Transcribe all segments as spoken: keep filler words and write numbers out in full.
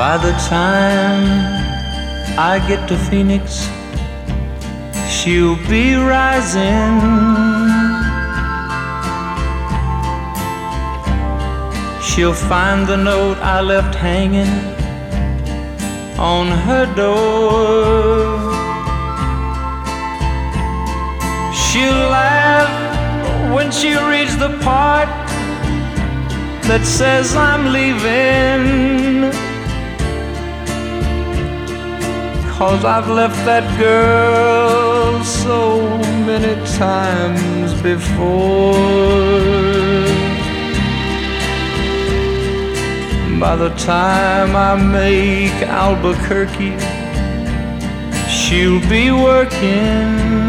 By the time I get to Phoenix, she'll be rising. She'll find the note I left hanging on her door. She'll laugh when she reads the part that says I'm leaving, 'cause I've left that girl so many times before. By the time I make Albuquerque, she'll be working.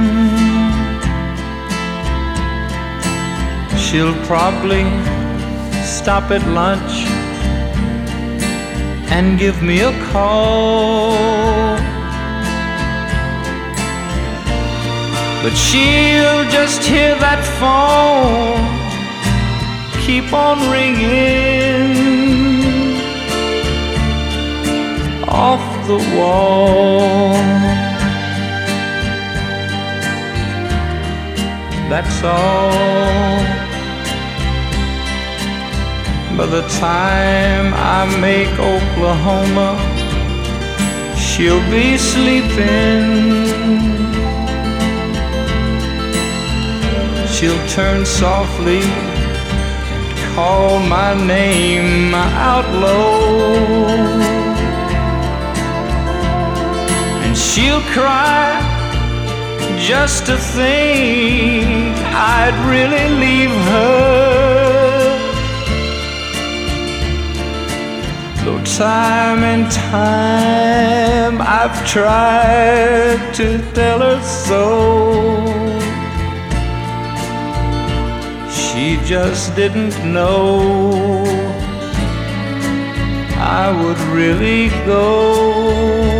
She'll probably stop at lunch and give me a call, but she'll just hear that phone keep on ringing off the wall. That's all. By the time I make Oklahoma, she'll be sleeping. She'll turn softly and call my name out low, and she'll cry just to think I'd really leave her. Though time and time I've tried to tell her so, she just didn't know I would really go.